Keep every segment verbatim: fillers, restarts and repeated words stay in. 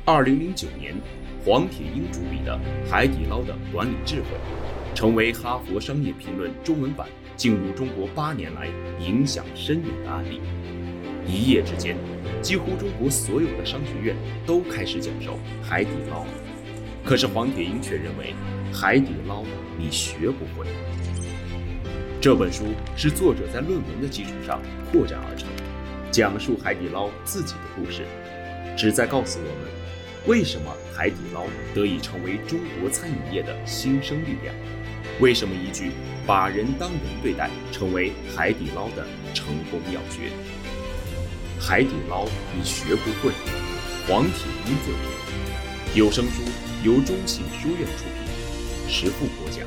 二零零九年，黄铁英主理的海底捞的管理智慧，成为哈佛商业评论中文版进入中国八年来影响深远的案例。一夜之间，几乎中国所有的商学院都开始讲授海底捞。可是黄铁英却认为，海底捞你学不会。这本书是作者在论文的基础上扩展而成，讲述海底捞自己的故事，旨在告诉我们，为什么海底捞得以成为中国餐饮业的新生力量？为什么一句把人当人对待成为海底捞的成功要诀？海底捞你学不会，黄铁英作品，有声书由中信书院出品，石富播讲。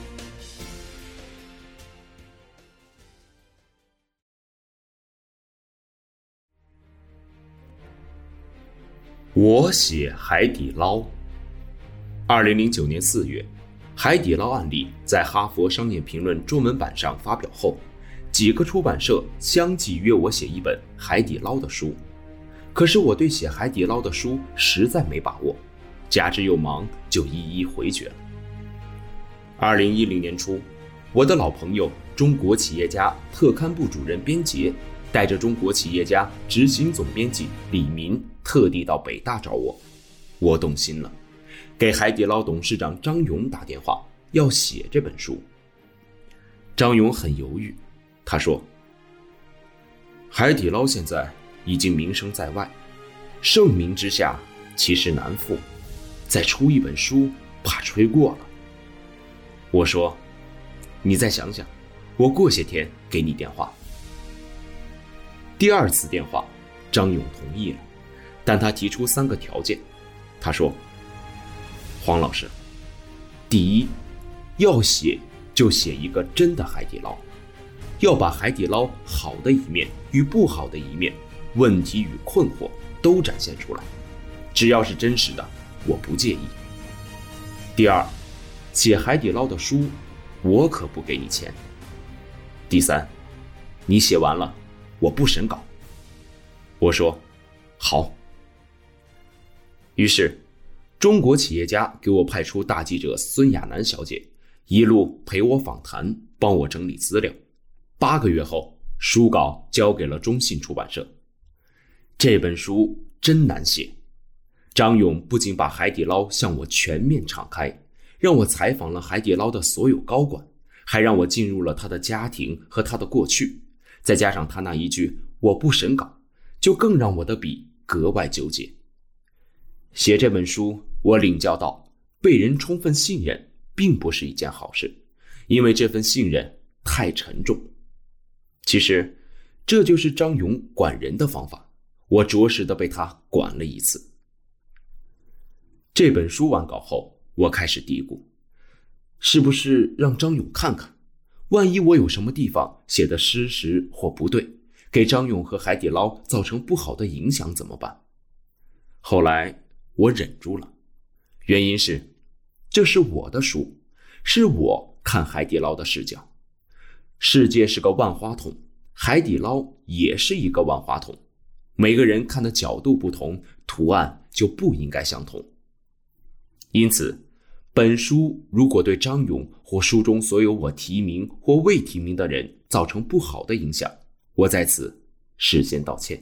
我写海底捞。二零零九年四月，海底捞案例在哈佛商业评论中文版上发表后，几个出版社相继约我写一本海底捞的书。可是我对写海底捞的书实在没把握，加之又忙，就一一回绝了。二零一零年初，我的老朋友中国企业家特刊部主任边杰带着中国企业家执行总编辑李民特地到北大找我。我动心了，给海底捞董事长张勇打电话，要写这本书。张勇很犹豫，他说，海底捞现在已经名声在外，盛名之下其实难副，再出一本书怕吹过了。我说，你再想想，我过些天给你电话。第二次电话，张勇同意了，但他提出三个条件。他说，黄老师，第一，要写就写一个真的海底捞，要把海底捞好的一面与不好的一面，问题与困惑都展现出来，只要是真实的，我不介意。第二，写海底捞的书，我可不给你钱。第三，你写完了，我不审稿。我说，好。于是，中国企业家给我派出大记者孙亚楠小姐，一路陪我访谈，帮我整理资料。八个月后，书稿交给了中信出版社。这本书真难写。张勇不仅把海底捞向我全面敞开，让我采访了海底捞的所有高管，还让我进入了他的家庭和他的过去，再加上他那一句我不审稿，就更让我的笔格外纠结。写这本书，我领教到被人充分信任并不是一件好事，因为这份信任太沉重。其实这就是张勇管人的方法，我着实的被他管了一次。这本书完稿后，我开始嘀咕，是不是让张勇看看，万一我有什么地方写的失实或不对，给张勇和海底捞造成不好的影响怎么办？后来我忍住了，原因是这是我的书，是我看海底捞的视角。世界是个万花筒，海底捞也是一个万花筒，每个人看的角度不同，图案就不应该相同。因此，本书如果对张勇或书中所有我提名或未提名的人造成不好的影响，我在此事先道歉。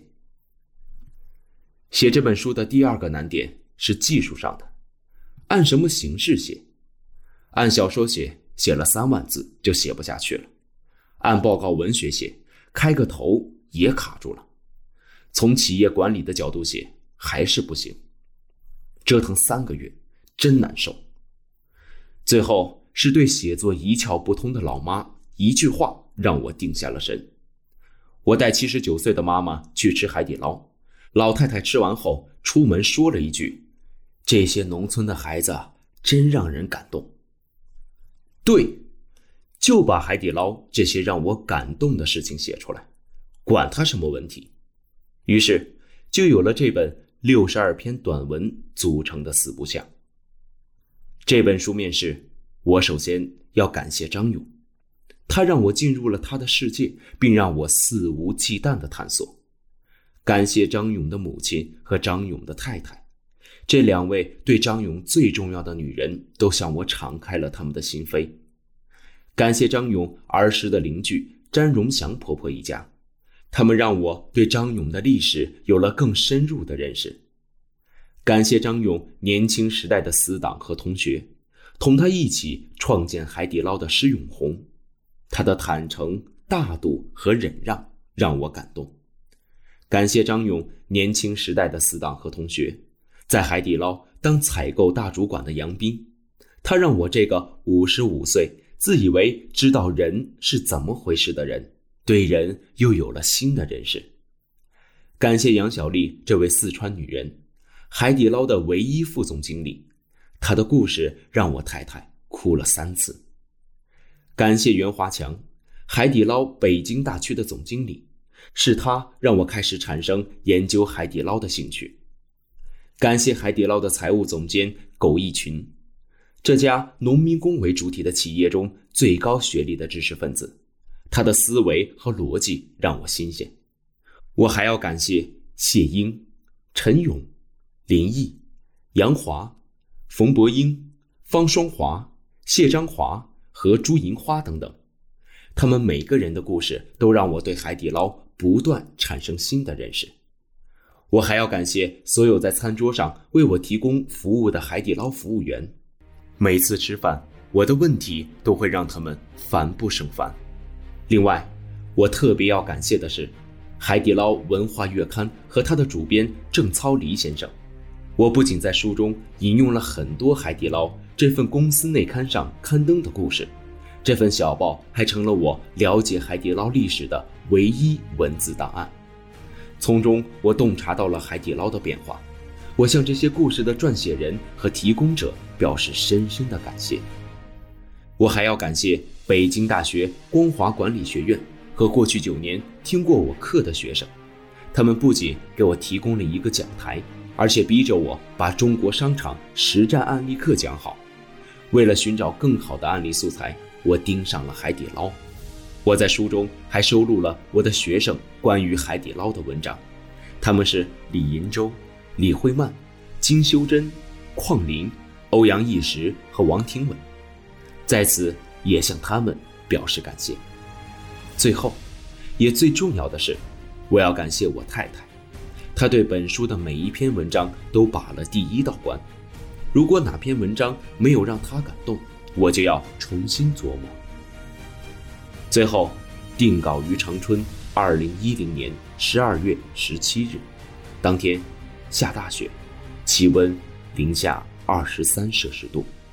写这本书的第二个难点是技术上的，按什么形式写？按小说写，写了三万字就写不下去了；按报告文学写，开个头也卡住了；从企业管理的角度写，还是不行。折腾三个月，真难受。最后是对写作一窍不通的老妈一句话让我定下了神。我带七十九岁的妈妈去吃海底捞，老太太吃完后出门说了一句，这些农村的孩子真让人感动。对，就把海底捞这些让我感动的事情写出来，管它什么问题。于是就有了这本六十二篇短文组成的四部像。这本书面世，我首先要感谢张勇，他让我进入了他的世界，并让我肆无忌惮地探索。感谢张勇的母亲和张勇的太太， 这两位对张勇最重要的女人都向我敞开了他们的心扉。感谢张勇儿时的邻居詹荣祥婆婆一家，他们让我对张勇的历史有了更深入的认识。感谢张勇年轻时代的死党和同学，同他一起创建海底捞的施永红，他的坦诚、大度和忍让让我感动。感谢张勇年轻时代的死党和同学，在海底捞当采购大主管的杨斌，他让我这个五十五岁自以为知道人是怎么回事的人，对人又有了新的认识。感谢杨小丽这位四川女人，海底捞的唯一副总经理，她的故事让我太太哭了三次。感谢袁华强，海底捞北京大区的总经理，是他让我开始产生研究海底捞的兴趣。感谢海底捞的财务总监苟义群，这家农民工为主体的企业中最高学历的知识分子，他的思维和逻辑让我新鲜。我还要感谢谢英、陈勇、林毅、杨华、冯博英、方双华、谢章华和朱银花等等，他们每个人的故事都让我对海底捞不断产生新的认识。我还要感谢所有在餐桌上为我提供服务的海底捞服务员，每次吃饭，我的问题都会让他们烦不胜烦。另外，我特别要感谢的是海底捞文化月刊和他的主编郑操黎先生。我不仅在书中引用了很多海底捞这份公司内刊上刊登的故事，这份小报还成了我了解海底捞历史的唯一文字档案。从中我洞察到了海底捞的变化，我向这些故事的撰写人和提供者表示深深的感谢。我还要感谢北京大学光华管理学院和过去九年听过我课的学生，他们不仅给我提供了一个讲台，而且逼着我把中国商场实战案例课讲好。为了寻找更好的案例素材，我盯上了海底捞。我在书中还收录了我的学生关于海底捞的文章，他们是李银洲、李慧曼、金修珍、邝林、欧阳一时和王廷伟，在此也向他们表示感谢。最后，也最重要的是，我要感谢我太太，她对本书的每一篇文章都把了第一道关。如果哪篇文章没有让她感动，我就要重新琢磨。最后，定稿于长春，二零一零年十二月十七日，当天下大雪，气温零下二十三摄氏度。